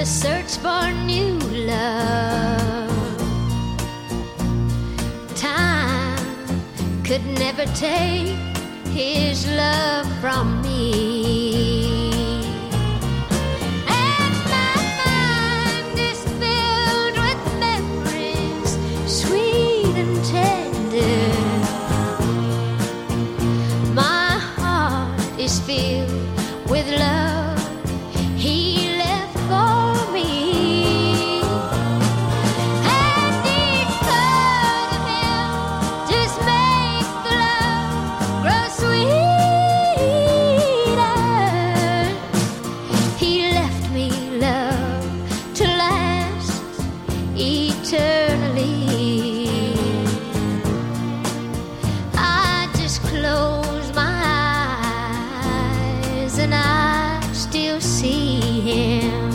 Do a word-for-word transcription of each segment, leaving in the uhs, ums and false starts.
to search for new love. Time could never take his love from me. And my mind is filled with memories, sweet and tender. My heart is filled with love he left for me. And each part of him just makes the love grow sweeter. He left me love to last eternally. I just close my eyes and I still see him.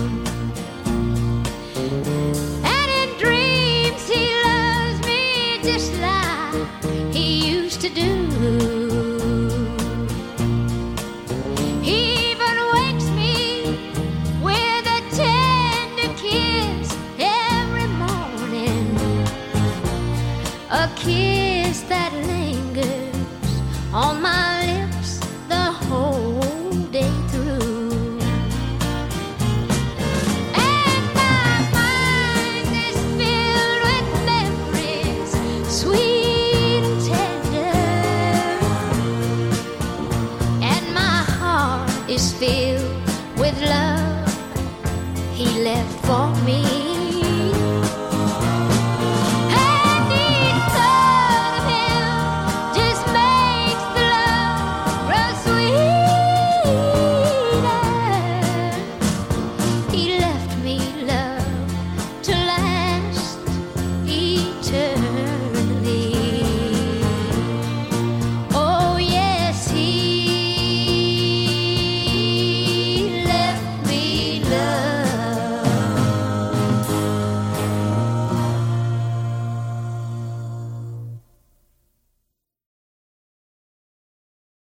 And in dreams he loves me just like he used to do. He even wakes me with a tender kiss every morning, a kiss that lingers on my lips the whole day through. And my mind is filled with memories, sweet and tender. And my heart is filled with love he left for me.